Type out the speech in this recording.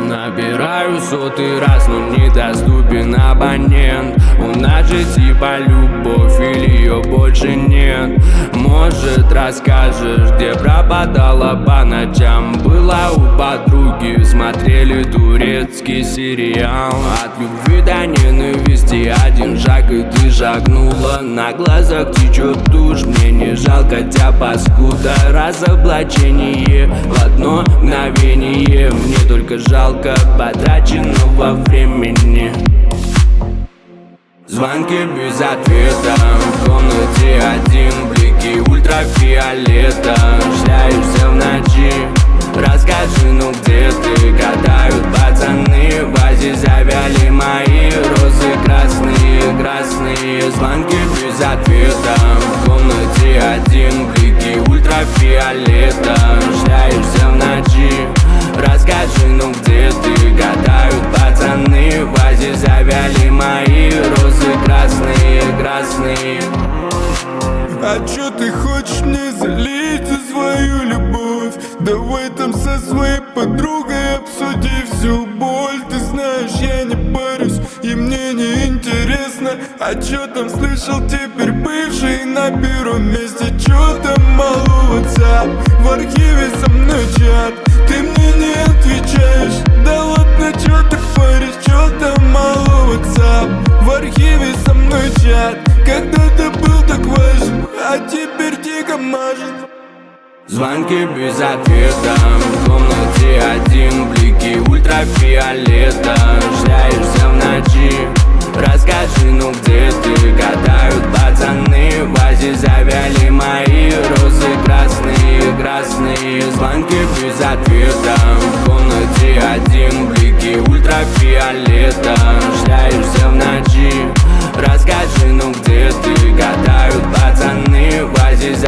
Набираю сотый раз, но недоступен абонент. У нас же типа любовь или ее больше нет? Может, расскажешь, где пропадала по ночам? Была у подруги, смотрели турецкий сериал. От любви до ненависти один шаг, и ты шагнула. На глазах течет тушь, мне не жалко тебя, паскуда. Разоблачение в одно мгновение. Мне только жалко потраченного времени. Звонки без ответа, в комнате один, блики ультрафиолета. Шляешься в ночи, расскажи, ну где ты? Катают пацаны, в вазе завяли мои розы красные, красные. Звонки без ответа, в комнате один, блики ультрафиолета. Шляешься в ночи, расскажи, ну где ты? Катают пацаны, в вазе завяли мои розы красные, красные. А чё ты хочешь мне залить за свою любовь? Давай там со своей подругой обсуди всю боль. Ты знаешь, я не парюсь, и мне не интересно. А чё там слышал теперь бывший на первом месте? Чё там мало WhatsApp, в архиве со мной чат. Ты мне не отвечаешь, да ладно, чё ты паришь? Чё там мало WhatsApp, в архиве со мной чат. Когда-то был так важен, а теперь дико мажет. Звонки без ответа, в комнате один, блики ультрафиолета. Шляешься в ночи, расскажи, ну где ты? Катают пацаны, в вазе завяли мои розы красные, красные. Звонки без ответа, в комнате один, блики ультрафиолета. Шляешься в ночи, расскажи, ну где ты? Катают пацаны, в вазе